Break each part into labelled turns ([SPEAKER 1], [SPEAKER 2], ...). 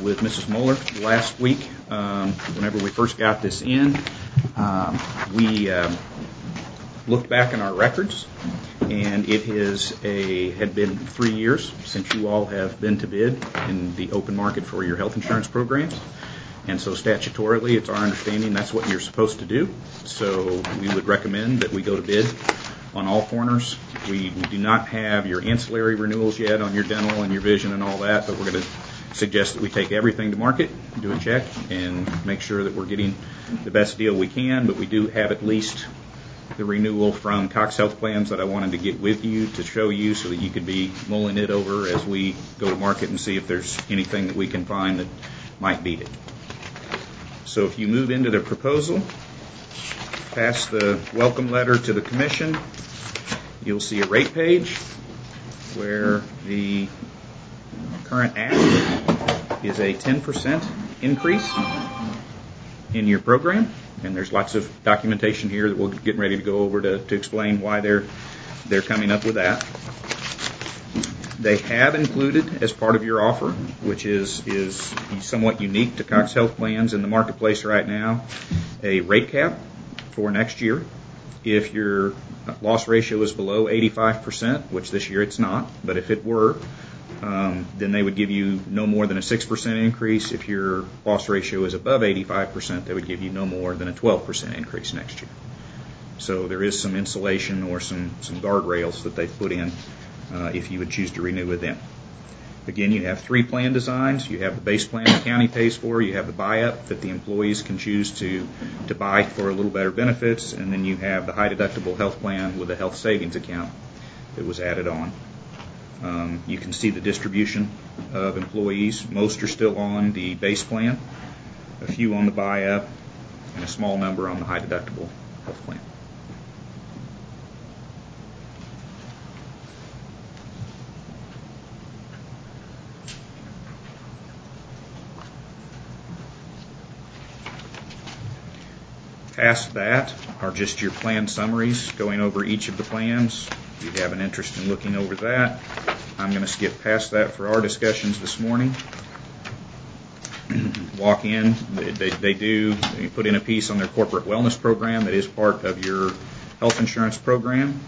[SPEAKER 1] with Mrs. Moeller last week. Whenever we first got this in, we looked back in our records, and it had been 3 years since you all have been to bid in the open market for your health insurance programs. And so statutorily, it's our understanding that's what you're supposed to do. So we would recommend that we go to bid on all corners. We do not have your ancillary renewals yet on your dental and your vision and all that, but we're going to suggest that we take everything to market, do a check, and make sure that we're getting the best deal we can. But we do have at least the renewal from Cox Health Plans that I wanted to get with you to show you so that you could be mulling it over as we go to market and see if there's anything that we can find that might beat it. So if you move into the proposal, past the welcome letter to the commission, you'll see a rate page where the current ask is a 10% increase in your program. And there's lots of documentation here that we're getting ready to go over to explain why they're coming up with that. They have included as part of your offer, which is somewhat unique to Cox Health Plans in the marketplace right now, a rate cap for next year. If your loss ratio is below 85%, which this year it's not, but if it were, then they would give you no more than a 6% increase. If your loss ratio is above 85%, they would give you no more than a 12% increase next year. So there is some insulation or some guardrails that they've put in if you would choose to renew with them. Again, you have 3 plan designs. You have the base plan the county pays for. You have the buy-up that the employees can choose to buy for a little better benefits. And then you have the high deductible health plan with a health savings account that was added on. You can see the distribution of employees. Most are still on the base plan, a few on the buy-up, and a small number on the high deductible health plan. Past that are just your plan summaries going over each of the plans. If you have an interest in looking over that, I'm going to skip past that for our discussions this morning. Walk in, they put in a piece on their corporate wellness program that is part of your health insurance program.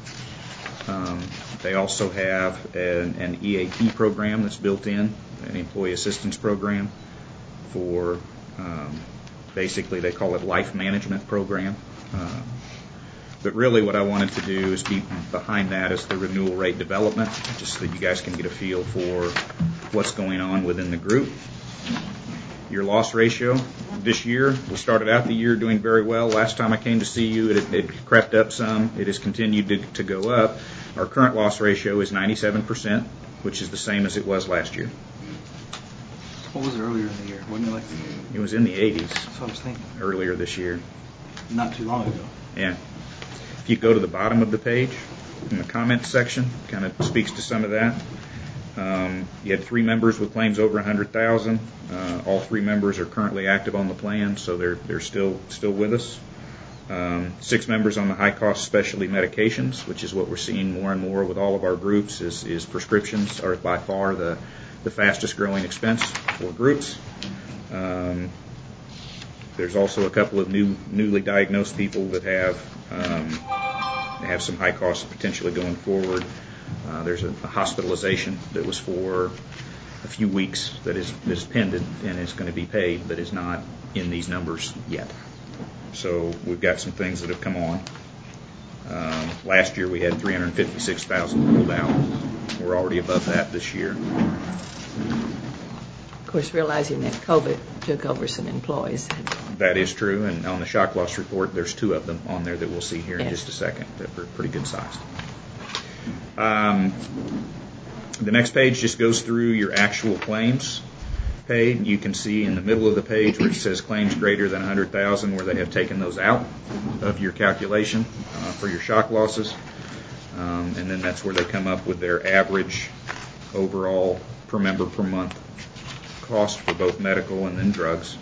[SPEAKER 1] They also have an EAP program that's built in, an employee assistance program for basically, they call it life management program. But really what I wanted to do is be behind that as the renewal rate development, just so that you guys can get a feel for what's going on within the group. Your loss ratio this year, we started out the year doing very well. Last time I came to see you, it crept up some. It has continued to go up. Our current loss ratio is 97%, which is the same as it was last year.
[SPEAKER 2] What was it earlier in the year? Wasn't it like?
[SPEAKER 1] It was in the 80s.
[SPEAKER 2] That's what I was thinking.
[SPEAKER 1] Earlier this year.
[SPEAKER 2] Not too long ago.
[SPEAKER 1] Yeah. If you go to the bottom of the page, in the comments section, kind of speaks to some of that. You had 3 members with claims over $100,000. All 3 members are currently active on the plan, so they're still with us. 6 members on the high-cost specialty medications, which is what we're seeing more and more with all of our groups, is prescriptions are by far the fastest growing expense for groups. There's also a couple of newly diagnosed people that have some high costs potentially going forward. There's a hospitalization that was for a few weeks that is pending and is going to be paid, but is not in these numbers yet. So we've got some things that have come on. Last year we had $356,000 pulled out. We're already above that this year.
[SPEAKER 3] Of course, realizing that COVID took over some employees.
[SPEAKER 1] That is true, and on the shock loss report, there's 2 of them on there that we'll see here in just a second that are pretty good sized. The next page just goes through your actual claims paid. You can see in the middle of the page where it says claims greater than $100,000 where they have taken those out of your calculation for your shock losses. And then that's where they come up with their average overall per member per month cost for both medical and then drugs.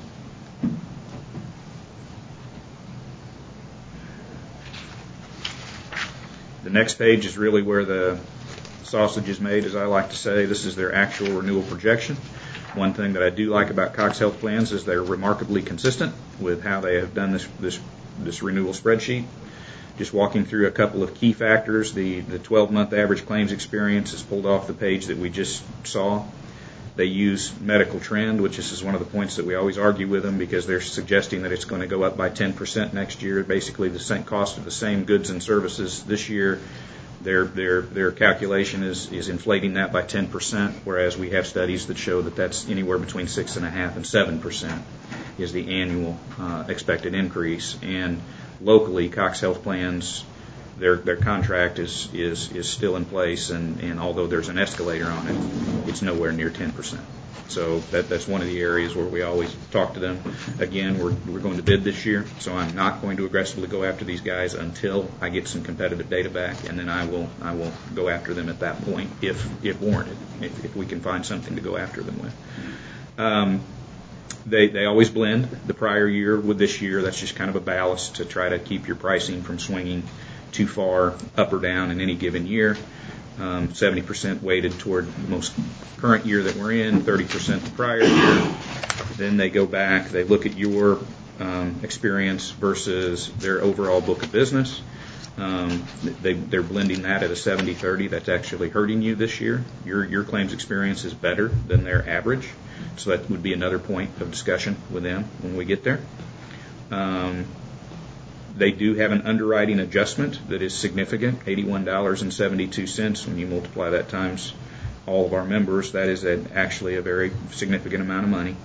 [SPEAKER 1] The next page is really where the sausage is made, as I like to say. This is their actual renewal projection. One thing that I do like about Cox Health Plans is they're remarkably consistent with how they have done this renewal spreadsheet. Just walking through a couple of key factors, the 12-month average claims experience is pulled off the page that we just saw. They use medical trend, which is one of the points that we always argue with them because they're suggesting that it's going to go up by 10% next year, basically the same cost of the same goods and services this year. Their calculation is inflating that by 10%, whereas we have studies that show that that's anywhere between 6.5% and 7% is the annual expected increase. And locally, Cox Health Plans, their contract is still in place, and although there's an escalator on it, it's nowhere near 10%. So that's one of the areas where we always talk to them. Again, we're going to bid this year, so I'm not going to aggressively go after these guys until I get some competitive data back, and then I will go after them at that point if warranted, if we can find something to go after them with. They always blend the prior year with this year. That's just kind of a ballast to try to keep your pricing from swinging too far up or down in any given year. 70% weighted toward the most current year that we're in, 30% the prior year. Then they go back, they look at your experience versus their overall book of business. They're blending that at a 70-30. That's actually hurting you this year. Your claims experience is better than their average, so that would be another point of discussion with them when we get there. They do have an underwriting adjustment that is significant, $81.72. When you multiply that times all of our members, that is actually a very significant amount of money.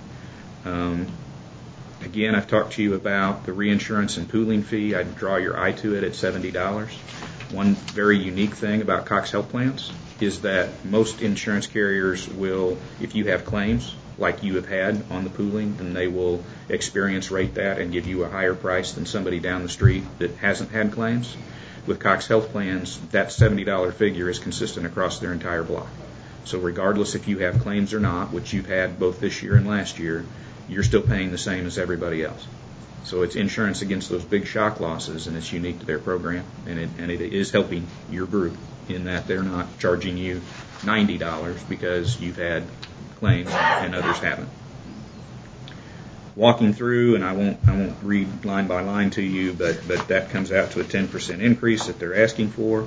[SPEAKER 1] Again, I've talked to you about the reinsurance and pooling fee. I'd draw your eye to it at $70. One very unique thing about Cox Health Plans is that most insurance carriers will, if you have claims like you have had on the pooling, then they will experience rate that and give you a higher price than somebody down the street that hasn't had claims. With Cox Health Plans, that $70 figure is consistent across their entire block. So regardless if you have claims or not, which you've had both this year and last year, you're still paying the same as everybody else. So it's insurance against those big shock losses, and it's unique to their program, and it is helping your group in that they're not charging you $90 because you've had claims and others haven't. Walking through, and I won't read line by line to you, but that comes out to a 10% increase that they're asking for.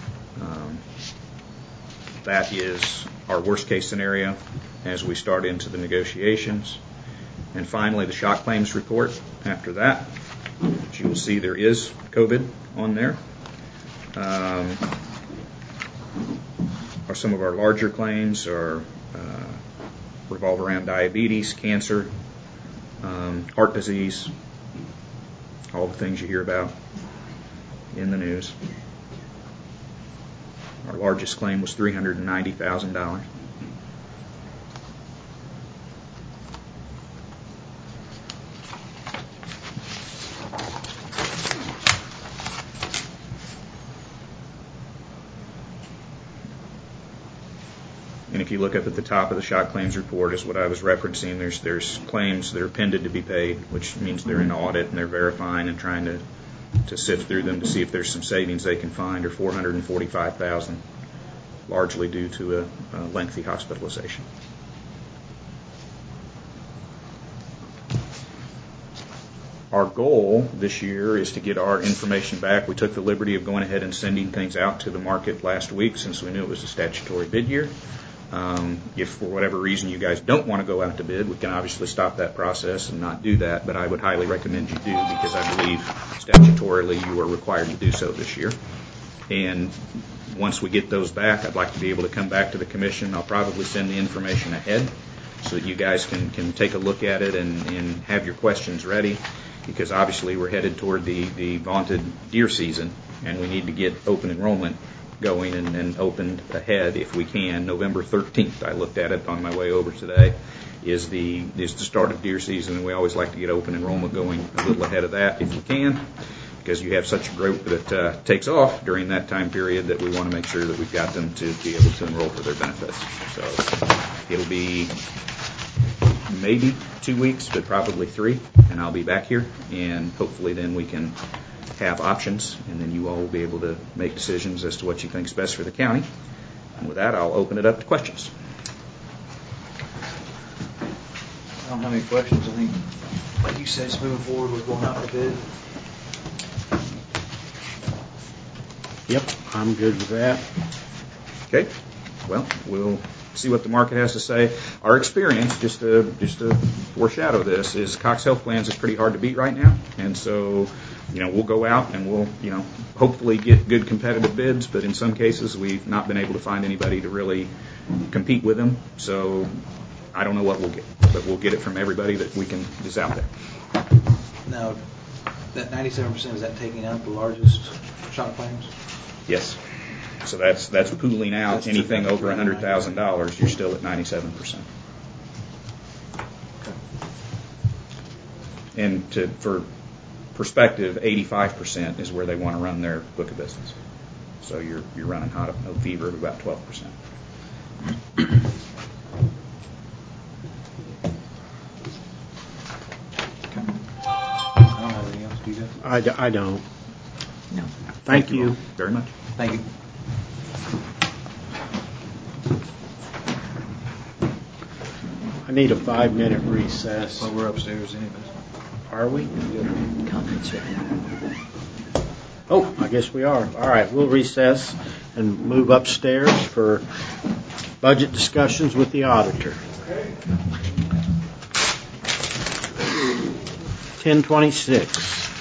[SPEAKER 1] That is our worst case scenario as we start into the negotiations. And finally, the shock claims report after that, which you will see there is COVID on there. Are some of our larger claims revolve around diabetes, cancer, heart disease, all the things you hear about in the news. Our largest claim was $390,000. And if you look up at the top of the shock claims report is what I was referencing. There's claims that are pending to be paid, which means they're in audit and they're verifying and trying to sift through them to see if there's some savings they can find, or $445,000, largely due to a lengthy hospitalization. Our goal this year is to get our information back. We took the liberty of going ahead and sending things out to the market last week since we knew it was a statutory bid year. If for whatever reason you guys don't want to go out to bid, we can obviously stop that process and not do that, but I would highly recommend you do because I believe statutorily you are required to do so this year. And once we get those back, I'd like to be able to come back to the commission. I'll probably send the information ahead so that you guys can take a look at it and have your questions ready, because obviously we're headed toward the vaunted deer season, and we need to get open enrollment going and opened ahead if we can. November 13th, I looked at it on my way over today, is the start of deer season, and we always like to get open enrollment going a little ahead of that if we can, because you have such a group that takes off during that time period that we want to make sure that we've got them to be able to enroll for their benefits. So it'll be maybe 2 weeks, but probably 3, and I'll be back here, and hopefully then we can have options, and then you all will be able to make decisions as to what you think is best for the county. And with that, I'll open it up to questions.
[SPEAKER 2] don't have any questions. I think, like you said, it's moving forward. We're going out for bid.
[SPEAKER 4] Yep, I'm good with that.
[SPEAKER 1] Okay. Well, we'll see what the market has to say. Our experience, just to foreshadow this, is Cox Health Plans is pretty hard to beat right now, and so we'll go out and we'll hopefully get good competitive bids. But in some cases, we've not been able to find anybody to really compete with them. So I don't know what we'll get, but we'll get it from everybody that we can is out there.
[SPEAKER 2] Now, that 97%, is that taking out the largest shock claims?
[SPEAKER 1] Yes. So that's pooling out
[SPEAKER 2] That's
[SPEAKER 1] anything over
[SPEAKER 2] $100,000.
[SPEAKER 1] $100,000. You're still at 97%.
[SPEAKER 2] Okay.
[SPEAKER 1] And for perspective, 85% is where they want to run their book of business. So you're running hot up no fever of about 12%.
[SPEAKER 2] I don't have anything else. Do you guys?
[SPEAKER 4] I don't.
[SPEAKER 3] No.
[SPEAKER 4] Thank you.
[SPEAKER 1] all very much.
[SPEAKER 2] Thank you.
[SPEAKER 4] I need a 5-minute recess.
[SPEAKER 2] Well, we're upstairs anyways.
[SPEAKER 4] Are we?
[SPEAKER 3] Conference room.
[SPEAKER 4] Oh, I guess we are. All right, we'll recess and move upstairs for budget discussions with the auditor. 10:26.